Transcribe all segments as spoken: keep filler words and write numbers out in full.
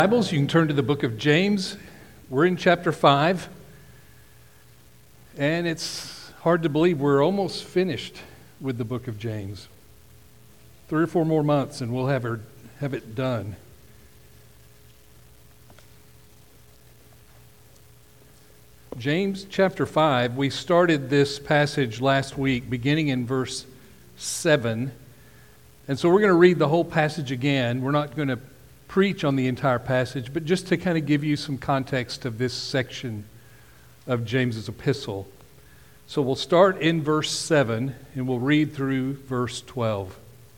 Bibles, you can turn to the book of James. We're in chapter five, and it's hard to believe we're almost finished with the book of James. Three or four more months, and we'll have, her, have it done. James chapter five, we started this passage last week, beginning in verse seven. And so we're going to read the whole passage again. We're not going to preach on the entire passage, but just to kind of give you some context of this section of James's epistle. So we'll start in verse seven, and we'll read through verse twelve.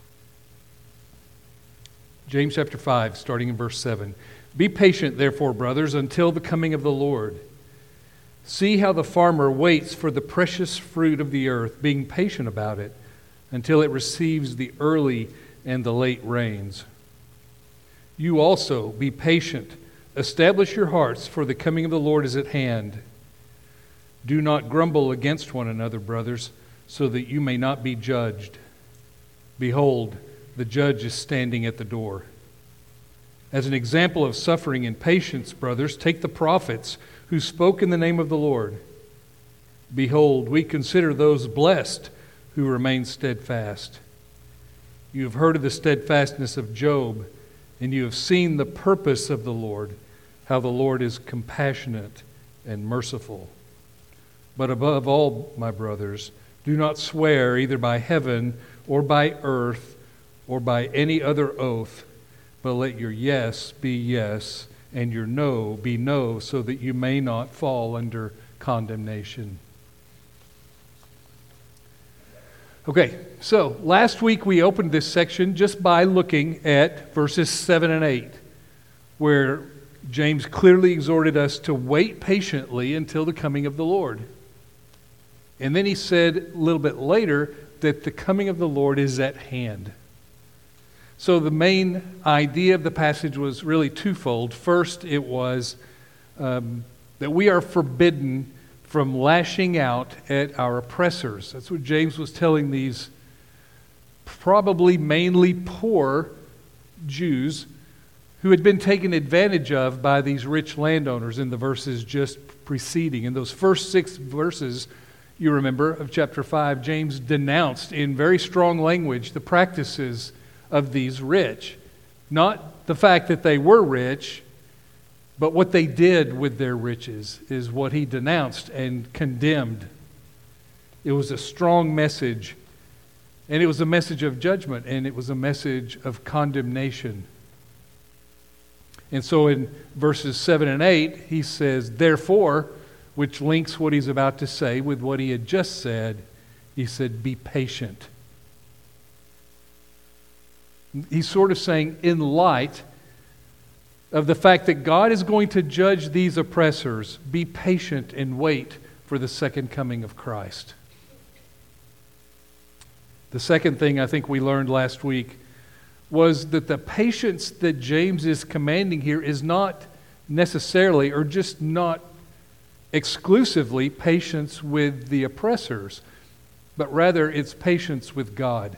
James chapter five, starting in verse seven. Be patient, therefore, brothers, until the coming of the Lord. See how the farmer waits for the precious fruit of the earth, being patient about it, until it receives the early and the late rains. You also be patient. Establish your hearts, for the coming of the Lord is at hand. Do not grumble against one another, brothers, so that you may not be judged. Behold, the judge is standing at the door. As an example of suffering and patience, brothers, take the prophets who spoke in the name of the Lord. Behold, we consider those blessed who remain steadfast. You have heard of the steadfastness of Job, and you have seen the purpose of the Lord, how the Lord is compassionate and merciful. But above all, my brothers, do not swear either by heaven or by earth or by any other oath, but let your yes be yes and your no be no, so that you may not fall under condemnation. Okay, so last week we opened this section just by looking at verses seven and eight, where James clearly exhorted us to wait patiently until the coming of the Lord. And then he said a little bit later that the coming of the Lord is at hand. So the main idea of the passage was really twofold. First, it was um, that we are forbidden from lashing out at our oppressors. That's what James was telling these probably mainly poor Jews who had been taken advantage of by these rich landowners in the verses just preceding. In those first six verses, you remember, of chapter five, James denounced in very strong language the practices of these rich. Not the fact that they were rich, but what they did with their riches is what he denounced and condemned. It was a strong message, and it was a message of judgment, and it was a message of condemnation. And so in verses seven and eight, he says, therefore, which links what he's about to say with what he had just said, he said, be patient. He's sort of saying, in light of the fact that God is going to judge these oppressors, be patient and wait for the second coming of Christ. The second thing I think we learned last week was that the patience that James is commanding here is not necessarily, or just not exclusively, patience with the oppressors, but rather it's patience with God.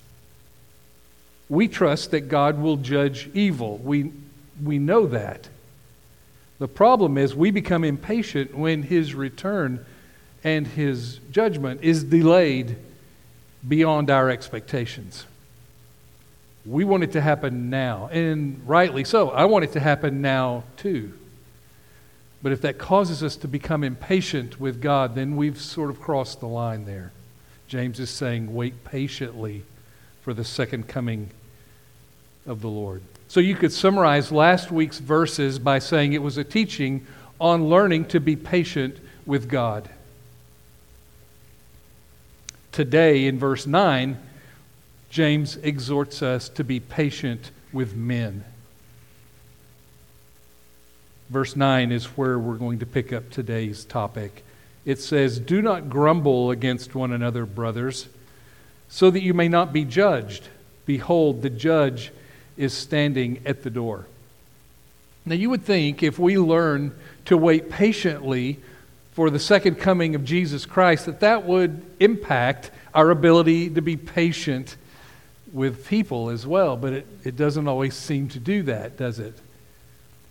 We trust that God will judge evil. We We know that. The problem is we become impatient when His return and His judgment is delayed beyond our expectations. We want it to happen now, and rightly so. I want it to happen now too. But if that causes us to become impatient with God, then we've sort of crossed the line there. James is saying, wait patiently for the second coming of the Lord. So you could summarize last week's verses by saying it was a teaching on learning to be patient with God. Today, in verse nine, James exhorts us to be patient with men. Verse nine is where we're going to pick up today's topic. It says, do not grumble against one another, brothers, so that you may not be judged. Behold, the judge is standing at the door. Now you would think if we learn to wait patiently for the second coming of Jesus Christ, that that would impact our ability to be patient with people as well. But it, it doesn't always seem to do that, does it?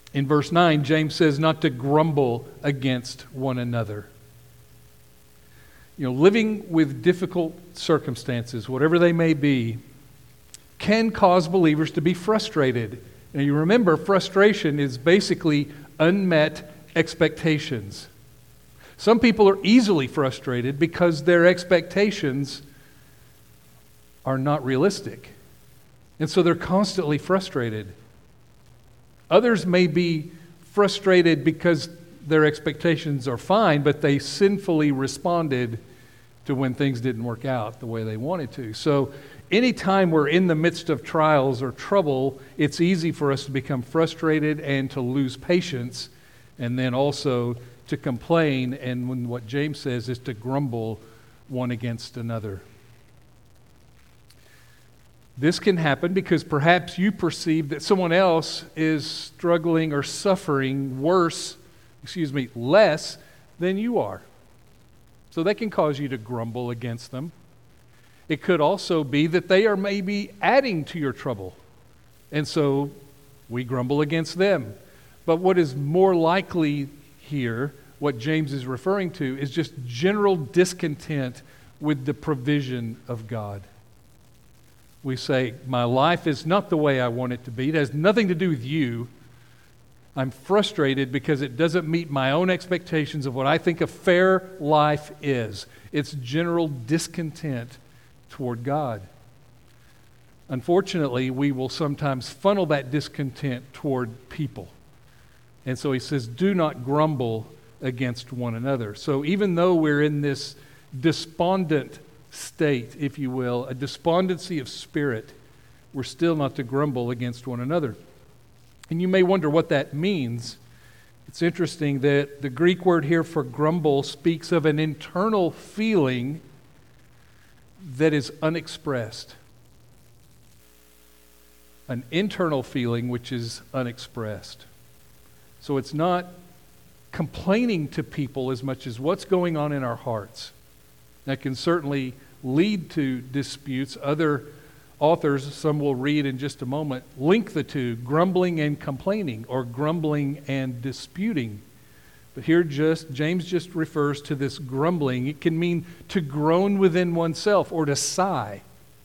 In verse nine, James says not to grumble against one another. You know, living with difficult circumstances, whatever they may be, can cause believers to be frustrated. And you remember, frustration is basically unmet expectations. Some people are easily frustrated because their expectations are not realistic. And so they're constantly frustrated. Others may be frustrated because their expectations are fine, but they sinfully responded to when things didn't work out the way they wanted to. So anytime we're in the midst of trials or trouble, it's easy for us to become frustrated and to lose patience, and then also to complain, and when what James says is to grumble one against another. This can happen because perhaps you perceive that someone else is struggling or suffering worse, excuse me, less than you are. So that can cause you to grumble against them. It could also be that they are maybe adding to your trouble, and so we grumble against them. But what is more likely here, what James is referring to, is just general discontent with the provision of God. We say, my life is not the way I want it to be. It has nothing to do with you. I'm frustrated because it doesn't meet my own expectations of what I think a fair life is. It's general discontent toward God. Unfortunately, we will sometimes funnel that discontent toward people. And so he says, do not grumble against one another. So even though we're in this despondent state, if you will, a despondency of spirit, we're still not to grumble against one another. And you may wonder what that means. It's interesting that the Greek word here for grumble speaks of an internal feeling that is unexpressed. An internal feeling which is unexpressed. So it's not complaining to people as much as what's going on in our hearts. That can certainly lead to disputes. Other authors, some we'll read in just a moment, link the two, grumbling and complaining, or grumbling and disputing. But here just James just refers to this grumbling. It can mean to groan within oneself or to sigh.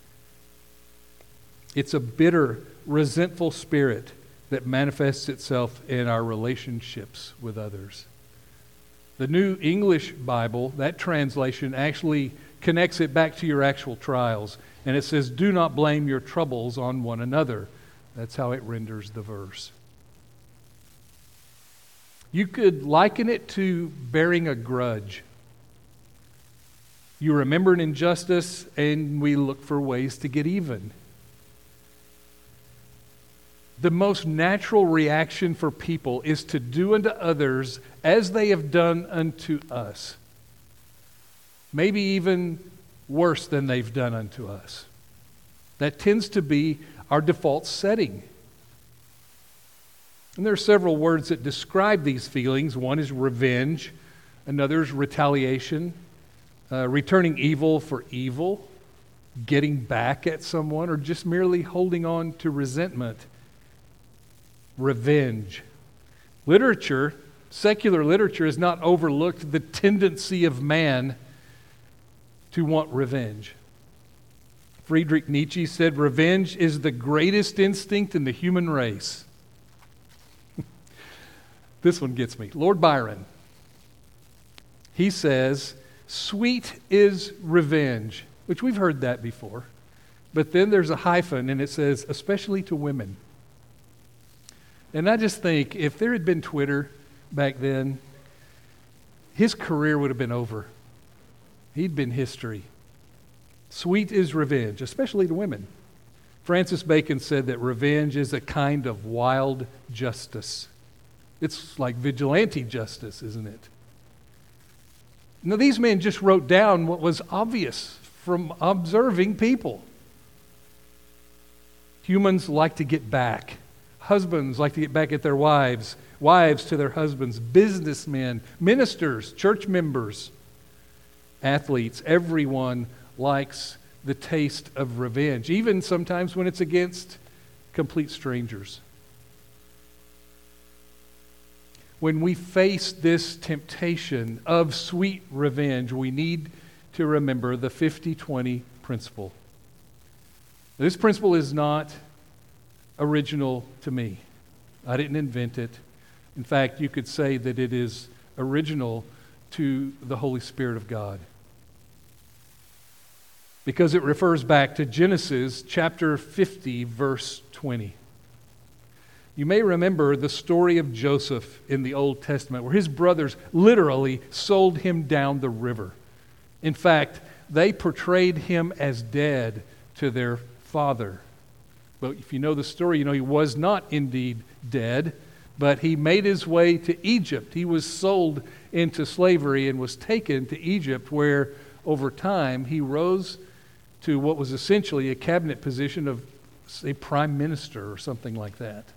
It's a bitter, resentful spirit that manifests itself in our relationships with others. The New English Bible, that translation actually connects it back to your actual trials. And it says, do not blame your troubles on one another. That's how it renders the verse. You could liken it to bearing a grudge. You remember an injustice, and we look for ways to get even. The most natural reaction for people is to do unto others as they have done unto us. Maybe even worse than they've done unto us. That tends to be our default setting. And there are several words that describe these feelings. One is revenge, another is retaliation, uh, returning evil for evil, getting back at someone, or just merely holding on to resentment. Revenge. Literature, secular literature, has not overlooked the tendency of man to want revenge. Friedrich Nietzsche said, revenge is the greatest instinct in the human race. This one gets me. Lord Byron, he says, sweet is revenge, which we've heard that before. But then there's a hyphen and it says, especially to women. And I just think, if there had been Twitter back then, his career would have been over. He'd been history. Sweet is revenge, especially to women. Francis Bacon said that revenge is a kind of wild justice. It's like vigilante justice, isn't it? Now, these men just wrote down what was obvious from observing people. Humans like to get back. Husbands like to get back at their wives, wives to their husbands, businessmen, ministers, church members, athletes. Everyone likes the taste of revenge, even sometimes when it's against complete strangers. when we face this temptation of sweet revenge, we need to remember the fifty twenty principle. This principle is not original to me. I didn't invent it. In fact, you could say that it is original to the Holy Spirit of God, because it refers back to Genesis chapter fifty, verse twenty. You may remember the story of Joseph in the Old Testament, where his brothers literally sold him down the river. In fact, they portrayed him as dead to their father. But if you know the story, you know he was not indeed dead, but he made his way to Egypt. He was sold into slavery and was taken to Egypt, where over time he rose to what was essentially a cabinet position of, say, prime minister or something like that.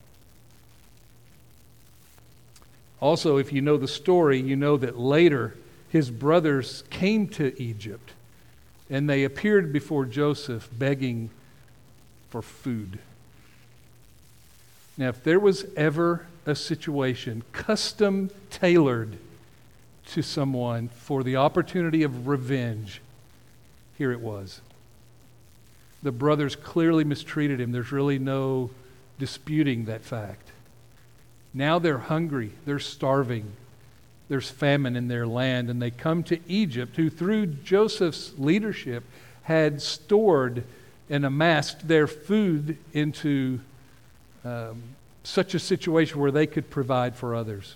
Also, if you know the story, you know that later his brothers came to Egypt and they appeared before Joseph begging for food. Now, if there was ever a situation custom tailored to someone for the opportunity of revenge, here it was. The brothers clearly mistreated him. There's really no disputing that fact. Now they're hungry, they're starving, there's famine in their land, and they come to Egypt, who through Joseph's leadership had stored and amassed their food into um, such a situation where they could provide for others.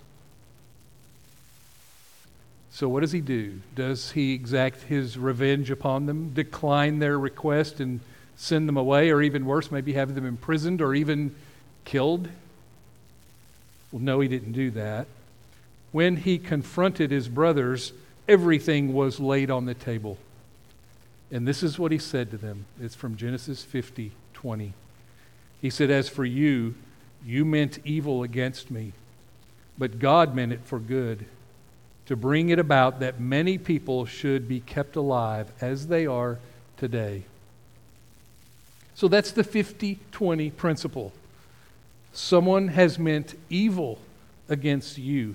So what does he do? Does he exact his revenge upon them, decline their request and send them away, or even worse, maybe have them imprisoned or even killed? Well, no, he didn't do that. When he confronted his brothers, everything was laid on the table. And this is what he said to them. It's from Genesis fifty twenty. He said, "As for you, you meant evil against me, but God meant it for good, to bring it about that many people should be kept alive as they are today." So that's the fifty twenty principle. Someone has meant evil against you.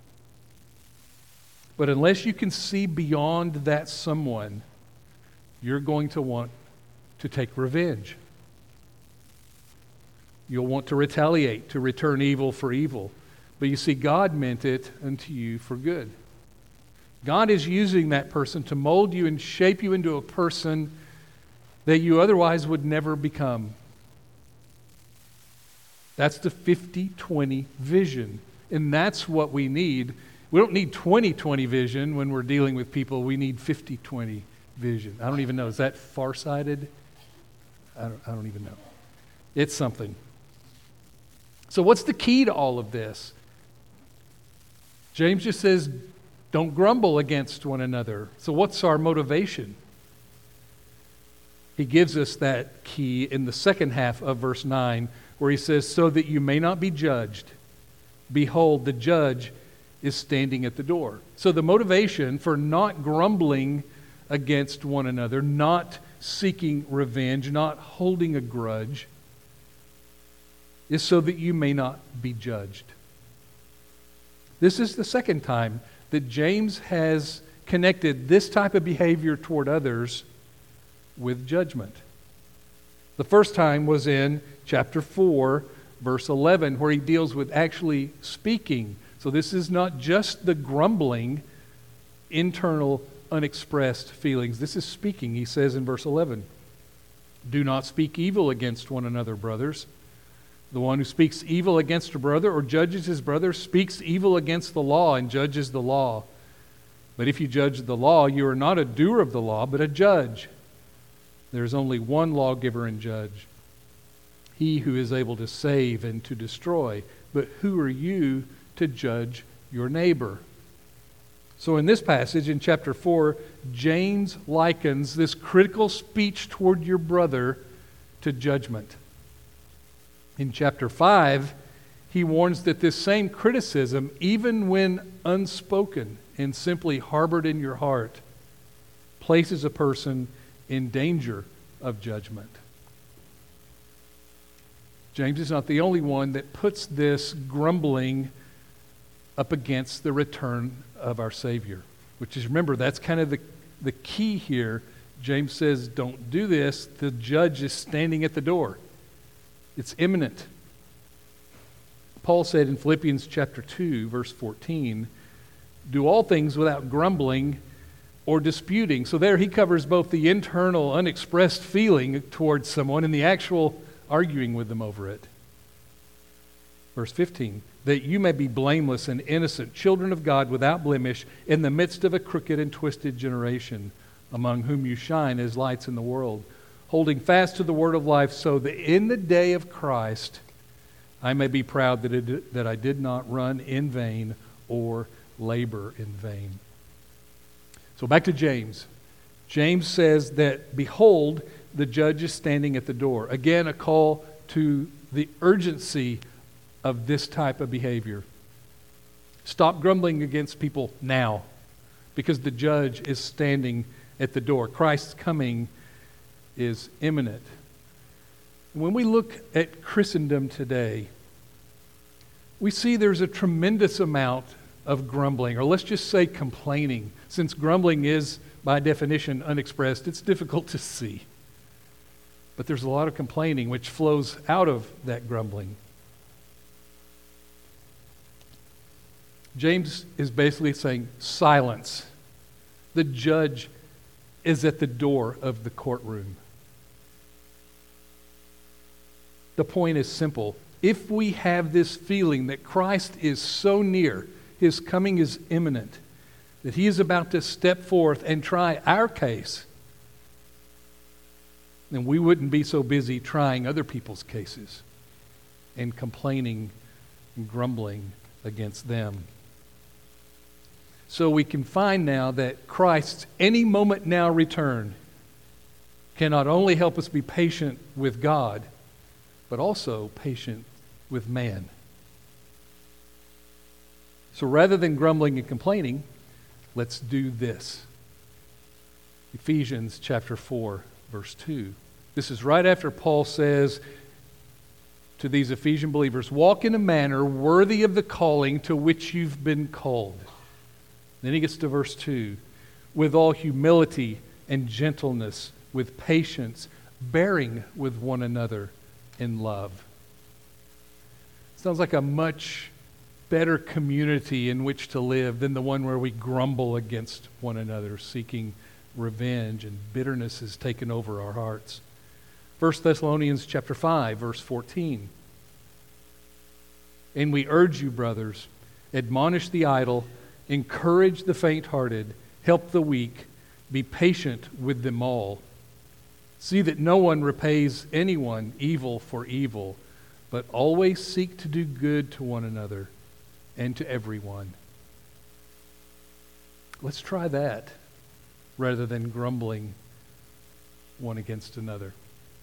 But unless you can see beyond that someone, you're going to want to take revenge. You'll want to retaliate, to return evil for evil. But you see, God meant it unto you for good. God is using that person to mold you and shape you into a person that you otherwise would never become. That's the fifty twenty vision. And that's what we need. We don't need twenty twenty vision when we're dealing with people. We need fifty twenty vision. I don't even know. Is that farsighted? I don't, I don't even know. It's something. So what's the key to all of this? James just says, don't grumble against one another. So what's our motivation? He gives us that key in the second half of verse nine, where he says, so that you may not be judged. Behold, the judge is standing at the door. So the motivation for not grumbling against one another, not seeking revenge, not holding a grudge, is so that you may not be judged. This is the second time that James has connected this type of behavior toward others with judgment. The first time was in chapter four, verse eleven, where he deals with actually speaking. So this is not just the grumbling, internal, unexpressed feelings. This is speaking. He says in verse eleven, do not speak evil against one another, brothers. The one who speaks evil against a brother or judges his brother speaks evil against the law and judges the law. But if you judge the law, you are not a doer of the law, but a judge. There is only one lawgiver and judge, he who is able to save and to destroy. But who are you to judge your neighbor? So in this passage, in chapter four, James likens this critical speech toward your brother to judgment. In chapter five, he warns that this same criticism, even when unspoken and simply harbored in your heart, places a person in danger of judgment. James is not the only one that puts this grumbling up against the return of our Savior. Which is, remember, that's kind of the, the key here. James says, don't do this. The judge is standing at the door. It's imminent. Paul said in Philippians chapter two, verse fourteen, do all things without grumbling or disputing. So there he covers both the internal, unexpressed feeling towards someone and the actual arguing with them over it. Verse fifteen, that you may be blameless and innocent, children of God without blemish, in the midst of a crooked and twisted generation, among whom you shine as lights in the world, holding fast to the word of life, so that in the day of Christ I may be proud that, it, that I did not run in vain or labor in vain. So back to James. James says that, behold, the judge is standing at the door. Again, a call to the urgency of this type of behavior. Stop grumbling against people now, because the judge is standing at the door. Christ's coming is imminent. When we look at Christendom today, we see there's a tremendous amount of grumbling, or let's just say complaining. Since grumbling is, by definition, unexpressed, it's difficult to see. But there's a lot of complaining which flows out of that grumbling. James is basically saying, silence. The judge is at the door of the courtroom. The point is simple. If we have this feeling that Christ is so near, his coming is imminent, that he is about to step forth and try our case, then we wouldn't be so busy trying other people's cases and complaining and grumbling against them. So we can find now that Christ's any moment now return can not only help us be patient with God, but also patient with man. So rather than grumbling and complaining, let's do this. Ephesians chapter four, verse two. This is right after Paul says to these Ephesian believers, walk in a manner worthy of the calling to which you've been called. Then he gets to verse two. With all humility and gentleness, with patience, bearing with one another in love. Sounds like a much better community in which to live than the one where we grumble against one another, seeking revenge, and bitterness has taken over our hearts. First Thessalonians chapter five, verse fourteen. And we urge you, brothers, admonish the idle, encourage the faint-hearted, help the weak, be patient with them all. See that no one repays anyone evil for evil, but always seek to do good to one another and to everyone. Let's try that rather than grumbling one against another.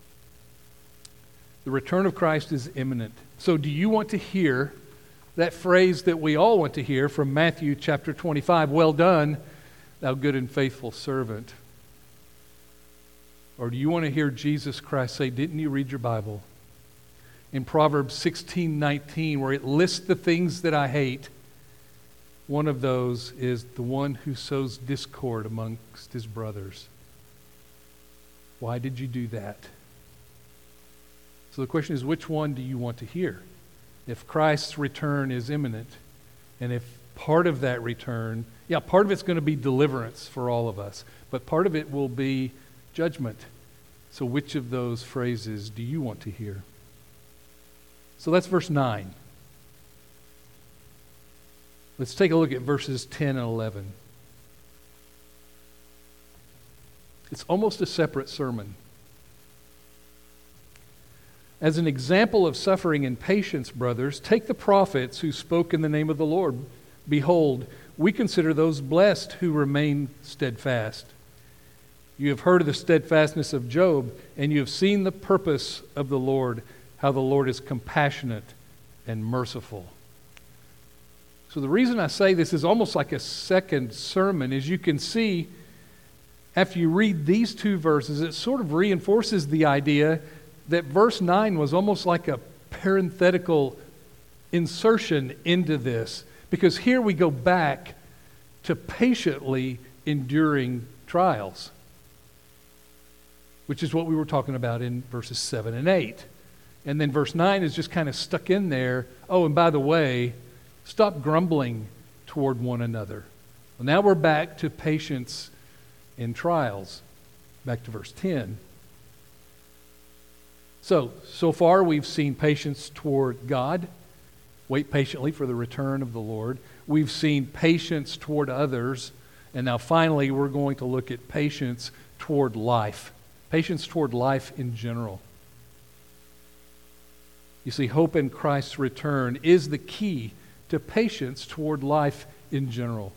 The return of Christ is imminent. So do you want to hear that phrase that we all want to hear from Matthew chapter twenty-five, well done, thou good and faithful servant? Or do you want to hear Jesus Christ say, didn't you read your Bible? In Proverbs sixteen nineteen, where it lists the things that I hate, one of those is the one who sows discord amongst his brothers. Why did you do that? So the question is, which one do you want to hear? If Christ's return is imminent, and if part of that return, yeah, part of it's going to be deliverance for all of us, but part of it will be judgment. So which of those phrases do you want to hear? So that's verse nine. Let's take a look at verses ten and eleven. It's almost a separate sermon. As an example of suffering and patience, brothers, take the prophets who spoke in the name of the Lord. Behold, we consider those blessed who remain steadfast. You have heard of the steadfastness of Job, and you have seen the purpose of the Lord, how the Lord is compassionate and merciful. So the reason I say this is almost like a second sermon is you can see after you read these two verses, it sort of reinforces the idea that verse nine was almost like a parenthetical insertion into this, Because here we go back to patiently enduring trials, which is what we were talking about in verses seven and eight. And then verse nine is just kind of stuck in there. Oh, and by the way, stop grumbling toward one another. Well, now we're back to patience in trials. Back to verse ten. So, so far we've seen patience toward God. Wait patiently for the return of the Lord. We've seen patience toward others. And now finally we're going to look at patience toward life. Patience toward life in general. You see, hope in Christ's return is the key to patience toward life in general.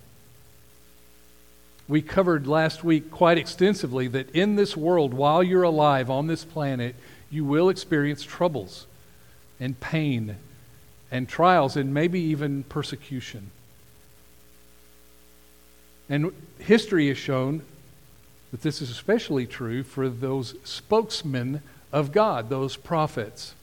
We covered last week quite extensively that in this world, while you're alive on this planet, you will experience troubles and pain and trials and maybe even persecution. And history has shown that this is especially true for those spokesmen of God, those prophets.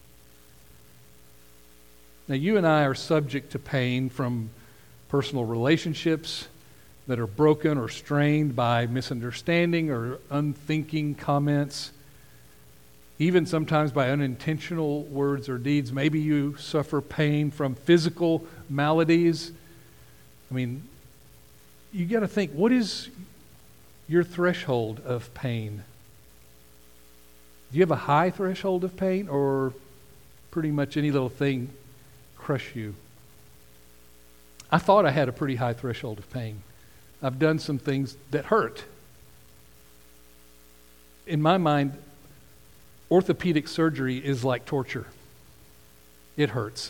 Now, you and I are subject to pain from personal relationships that are broken or strained by misunderstanding or unthinking comments, even sometimes by unintentional words or deeds. Maybe you suffer pain from physical maladies. I mean, you got to think, what is your threshold of pain? Do you have a high threshold of pain, or pretty much any little thing crush you? I thought I had a pretty high threshold of pain. I've done some things that hurt. In my mind, orthopedic surgery is like torture. It hurts.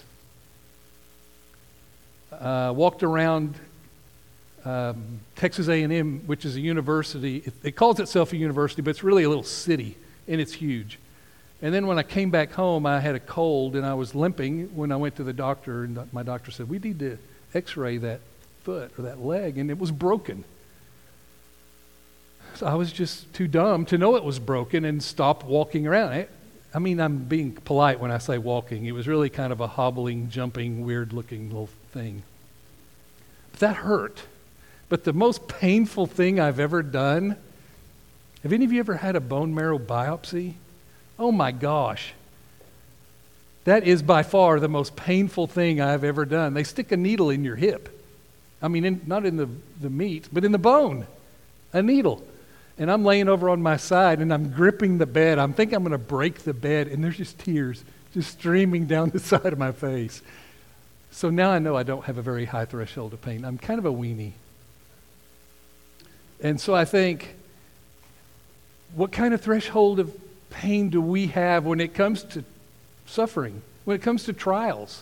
Uh, walked around um, Texas A and M, which is a university. It, it calls itself a university, but it's really a little city, and it's huge. And then when I came back home, I had a cold, and I was limping when I went to the doctor, and my doctor said, we need to x-ray that foot or that leg, and it was broken. So I was just too dumb to know it was broken and stop walking around. I, I mean, I'm being polite when I say walking. It was really kind of a hobbling, jumping, weird-looking little thing. But that hurt. But the most painful thing I've ever done, have any of you ever had a bone marrow biopsy? Oh my gosh. That is by far the most painful thing I've ever done. They stick a needle in your hip. I mean, in, not in the, the meat, but in the bone. A needle. And I'm laying over on my side, and I'm gripping the bed. I'm thinking I'm going to break the bed, and there's just tears just streaming down the side of my face. So now I know I don't have a very high threshold of pain. I'm kind of a weenie. And so I think, what kind of threshold of pain do we have when it comes to suffering, when it comes to trials?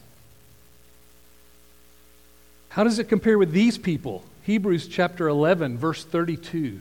How does it compare with these people? Hebrews chapter eleven, verse thirty-two.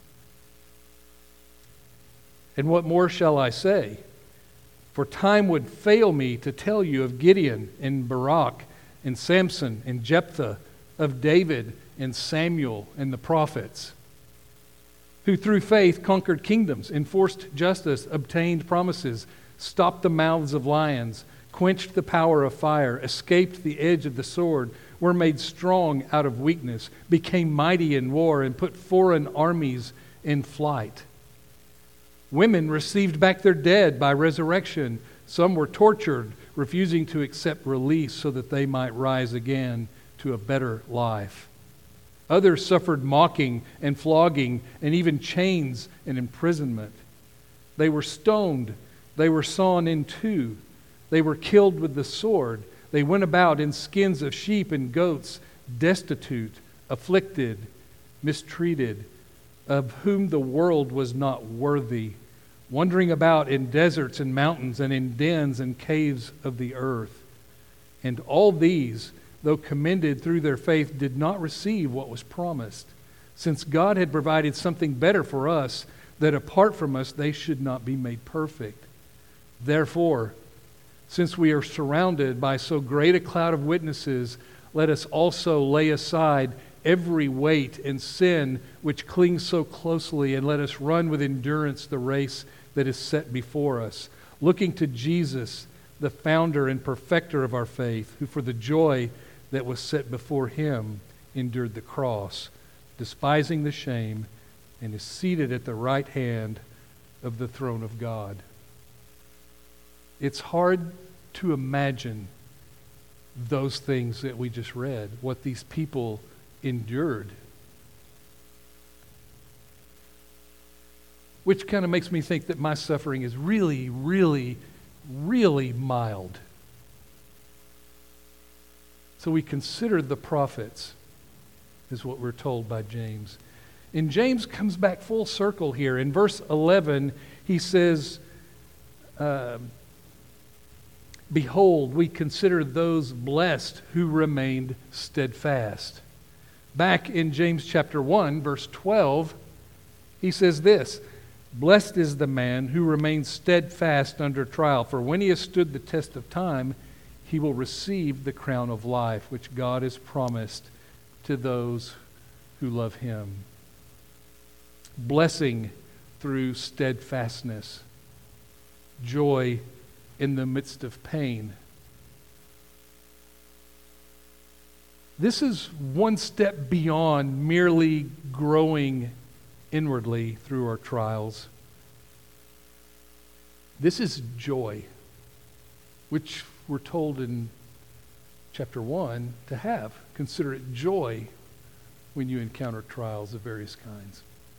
And what more shall I say? For time would fail me to tell you of Gideon and Barak and Samson and Jephthah, of David and Samuel and the prophets, who through faith conquered kingdoms, enforced justice, obtained promises, stopped the mouths of lions, quenched the power of fire, escaped the edge of the sword, were made strong out of weakness, became mighty in war, and put foreign armies in flight. Women received back their dead by resurrection. Some were tortured, refusing to accept release so that they might rise again to a better life. Others suffered mocking and flogging and even chains and imprisonment. They were stoned. They were sawn in two. They were killed with the sword. They went about in skins of sheep and goats, destitute, afflicted, mistreated, of whom the world was not worthy, wandering about in deserts and mountains and in dens and caves of the earth. And all these, though commended through their faith, did not receive what was promised, since God had provided something better for us, that apart from us they should not be made perfect. Therefore, since we are surrounded by so great a cloud of witnesses, let us also lay aside every weight and sin which clings so closely, and let us run with endurance the race that is set before us, looking to Jesus, the founder and perfecter of our faith, who for the joy that was set before him endured the cross, despising the shame, and is seated at the right hand of the throne of God. It's hard to imagine those things that we just read, what these people endured. Which kind of makes me think that my suffering is really, really, really mild. So we consider the prophets, is what we're told by James. And James comes back full circle here. In verse eleven, he says, uh, Behold, we consider those blessed who remained steadfast. Back in James chapter one, verse twelve, he says this, Blessed is the man who remains steadfast under trial, for when he has stood the test of time, he will receive the crown of life, which God has promised to those who love him. Blessing through steadfastness, joy in the midst of pain. This is one step beyond merely growing inwardly through our trials. This is joy, which we're told in chapter one to have. Consider it joy when you encounter trials of various kinds.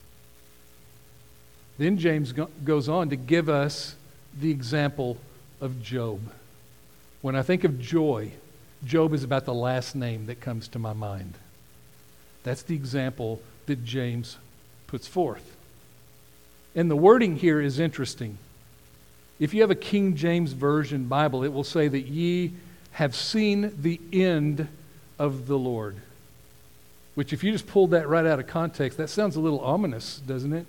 Then James go- goes on to give us the example of Job. When I think of joy, Job is about the last name that comes to my mind. That's the example that James puts forth. And the wording here is interesting. If you have a King James Version Bible, it will say that ye have seen the end of the Lord. Which, if you just pulled that right out of context, that sounds a little ominous, doesn't it?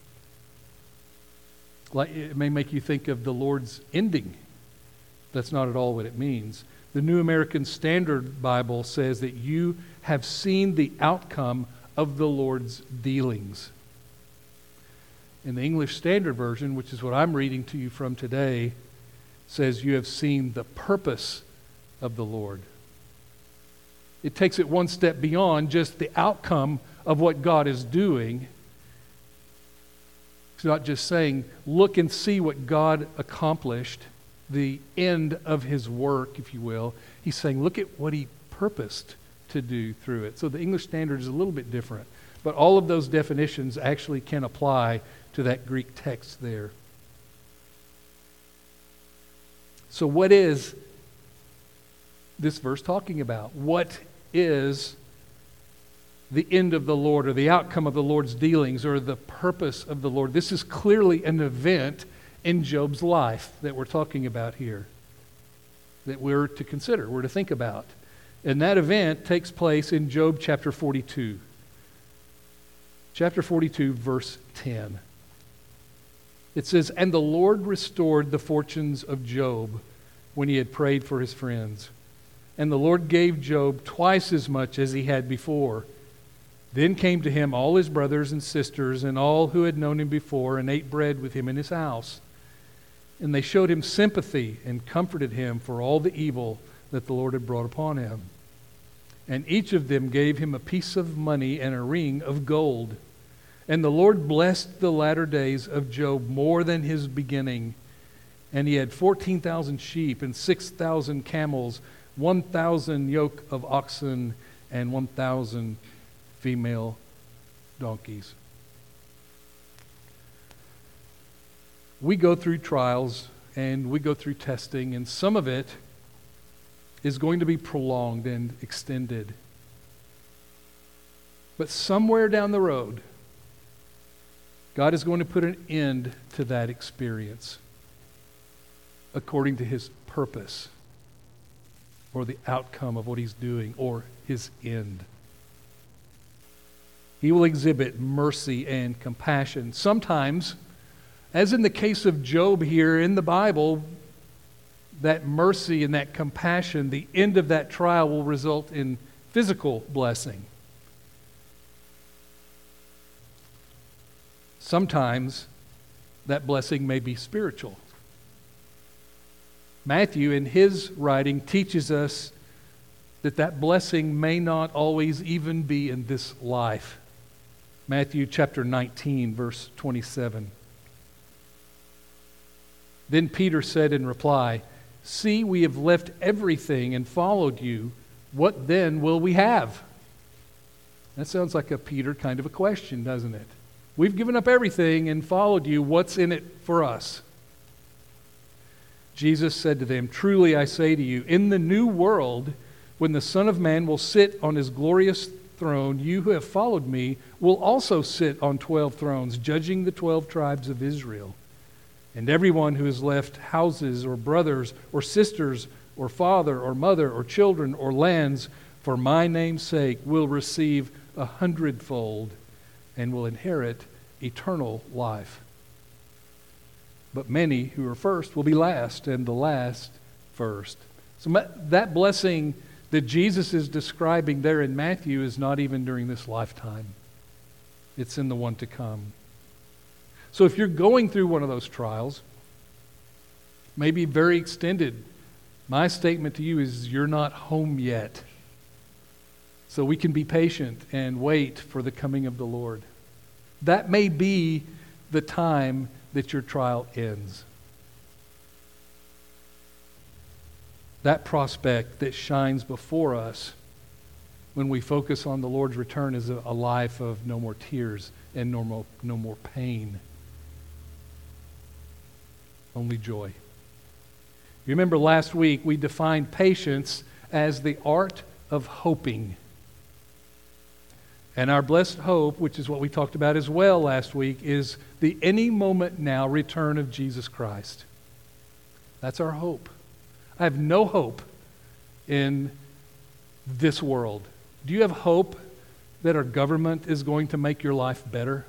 Like it may make you think of the Lord's ending. That's not at all what it means. The New American Standard Bible says that you have seen the outcome of the Lord's dealings. In the English Standard Version, which is what I'm reading to you from today, says you have seen the purpose of the Lord. It takes it one step beyond just the outcome of what God is doing. It's not just saying, look and see what God accomplished, the end of his work, if you will. He's saying, look at what he purposed to do through it. So the English Standard is a little bit different. But all of those definitions actually can apply to that Greek text there. So what is this verse talking about? What is the end of the Lord, or the outcome of the Lord's dealings, or the purpose of the Lord? This is clearly an event in Job's life that we're talking about here, that we're to consider, we're to think about. And that event takes place in Job chapter forty-two. Chapter forty-two, verse ten. It says, And the Lord restored the fortunes of Job when he had prayed for his friends. And the Lord gave Job twice as much as he had before. Then came to him all his brothers and sisters and all who had known him before and ate bread with him in his house. And they showed him sympathy and comforted him for all the evil that the Lord had brought upon him. And each of them gave him a piece of money and a ring of gold. And the Lord blessed the latter days of Job more than his beginning. And he had fourteen thousand sheep and six thousand camels, one thousand yoke of oxen, and one thousand female donkeys. We go through trials and we go through testing, and some of it is going to be prolonged and extended. But somewhere down the road, God is going to put an end to that experience according to his purpose, or the outcome of what he's doing, or his end. He will exhibit mercy and compassion. Sometimes, as in the case of Job here in the Bible, that mercy and that compassion, the end of that trial will result in physical blessing. Sometimes that blessing may be spiritual. Matthew, in his writing, teaches us that that blessing may not always even be in this life. Matthew chapter nineteen, verse twenty-seven. Then Peter said in reply, "See, we have left everything and followed you. What then will we have?" That sounds like a Peter kind of a question, doesn't it? We've given up everything and followed you. What's in it for us? Jesus said to them, "Truly I say to you, in the new world, when the Son of Man will sit on his glorious throne, you who have followed me will also sit on twelve thrones, judging the twelve tribes of Israel. And everyone who has left houses or brothers or sisters or father or mother or children or lands for my name's sake will receive a hundredfold and will inherit eternal life. But many who are first will be last, and the last first." So that blessing that Jesus is describing there in Matthew is not even during this lifetime. It's in the one to come. So if you're going through one of those trials, maybe very extended, my statement to you is you're not home yet. So we can be patient and wait for the coming of the Lord. That may be the time that your trial ends. That prospect that shines before us when we focus on the Lord's return is a, a life of no more tears and no more, no more pain. Only joy. You remember last week we defined patience as the art of hoping. And our blessed hope, which is what we talked about as well last week, is the any moment now return of Jesus Christ. That's our hope. I have no hope in this world. Do you have hope that our government is going to make your life better?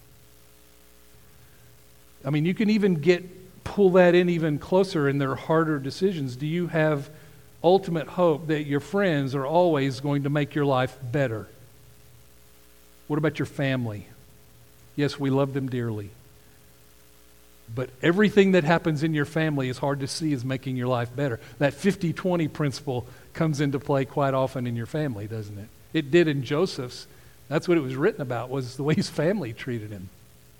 I mean, you can even get pull that in even closer in their harder decisions. Do you have ultimate hope that your friends are always going to make your life better? What about your family? Yes, we love them dearly. But everything that happens in your family is hard to see as making your life better. That fifty twenty principle comes into play quite often in your family, doesn't it? It did in Joseph's. That's what it was written about, was the way his family treated him.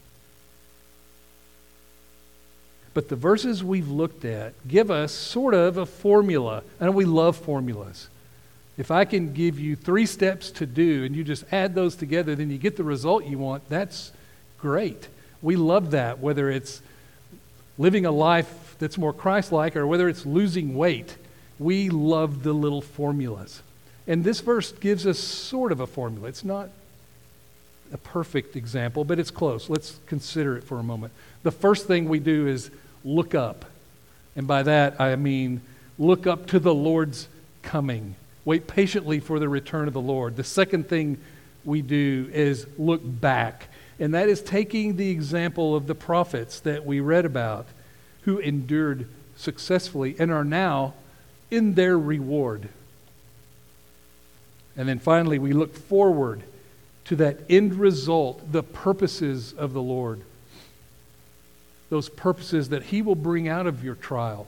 But the verses we've looked at give us sort of a formula. I know we love formulas. If I can give you three steps to do and you just add those together, then you get the result you want, that's great. We love that, whether it's living a life that's more Christ-like or whether it's losing weight. We love the little formulas. And this verse gives us sort of a formula. It's not a perfect example, but it's close. Let's consider it for a moment. The first thing we do is look up. And by that, I mean look up to the Lord's coming. Wait patiently for the return of the Lord. The second thing we do is look back. And that is taking the example of the prophets that we read about who endured successfully and are now in their reward. And then finally, we look forward to that end result, the purposes of the Lord. Those purposes that He will bring out of your trial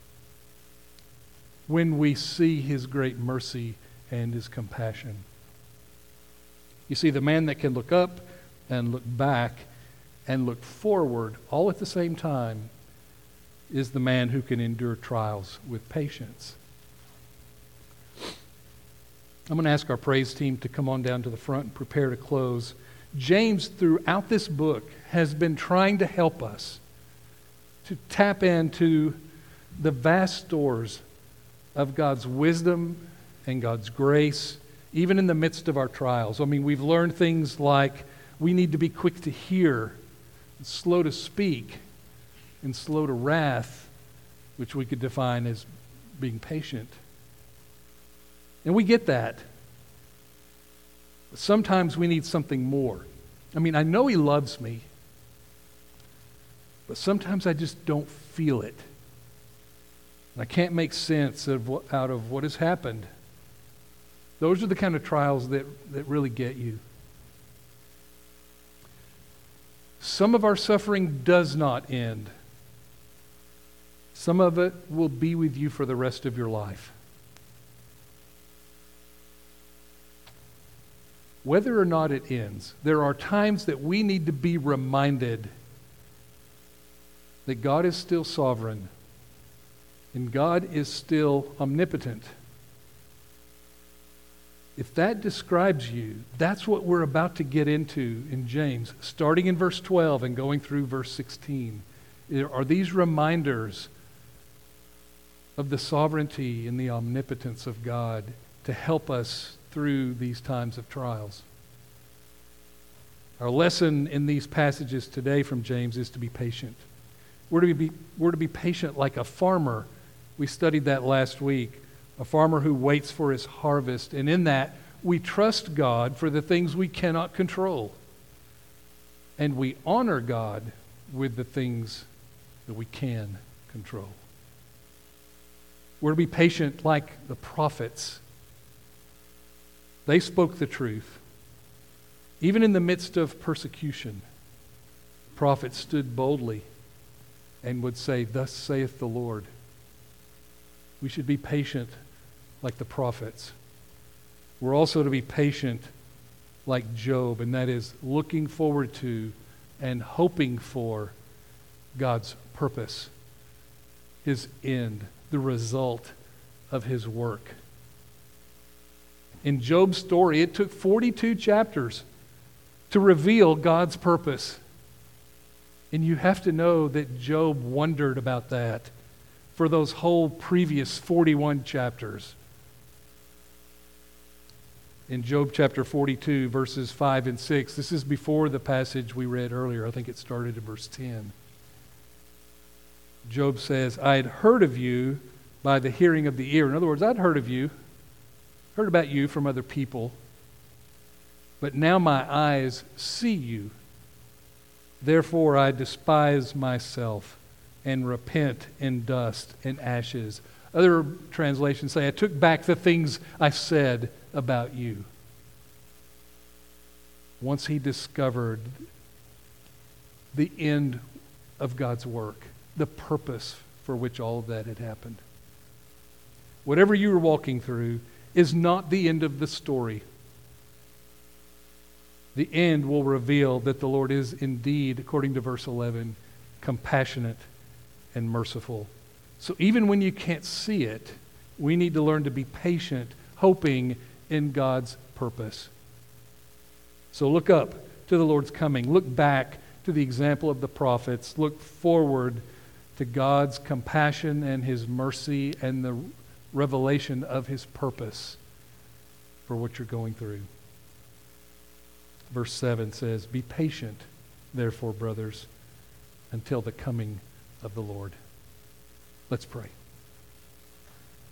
when we see His great mercy and His compassion. You see, the man that can look up and look back and look forward all at the same time is the man who can endure trials with patience. I'm going to ask our praise team to come on down to the front and prepare to close. James, throughout this book, has been trying to help us to tap into the vast stores of God's wisdom and God's grace, even in the midst of our trials. I mean, we've learned things like we need to be quick to hear, slow to speak, and slow to wrath, which we could define as being patient. And we get that. But sometimes we need something more. I mean, I know He loves me, but sometimes I just don't feel it. And I can't make sense of what, out of what has happened. Those are the kind of trials that, that really get you. Some of our suffering does not end. Some of it will be with you for the rest of your life. whether or not it ends, there are times that we need to be reminded that God is still sovereign and God is still omnipotent. If that describes you, that's what we're about to get into in James, starting in verse twelve and going through verse sixteen. There are these reminders of the sovereignty and the omnipotence of God to help us through these times of trials. Our lesson in these passages today from James is to be patient. We're to be, we're to be patient like a farmer. We studied that last week. A farmer who waits for his harvest. And in that, we trust God for the things we cannot control. And we honor God with the things that we can control. We're to be patient like the prophets. They spoke the truth. Even in the midst of persecution, prophets stood boldly and would say, "Thus saith the Lord." We should be patient like the prophets. We're also to be patient like Job, and that is looking forward to and hoping for God's purpose, His end, the result of His work. In Job's story, it took forty-two chapters to reveal God's purpose. And you have to know that Job wondered about that for those whole previous forty-one chapters. In Job chapter forty-two, verses five and six, this is before the passage we read earlier. I think it started in verse ten. Job says, "I had heard of you by the hearing of the ear." In other words, I'd heard of you, heard about you from other people, but now my eyes see you. Therefore I despise myself and repent in dust and ashes. Other translations say, I took back the things I said about you. Once he discovered the end of God's work, the purpose for which all of that had happened. Whatever you are walking through is not the end of the story. The end will reveal that the Lord is indeed, according to verse eleven, compassionate and merciful. So even when you can't see it, we need to learn to be patient, hoping in God's purpose. So look up to the Lord's coming. Look back to the example of the prophets. Look forward to God's compassion and His mercy and the revelation of His purpose for what you're going through. Verse seven says, "Be patient, therefore, brothers, until the coming of the Lord." Let's pray.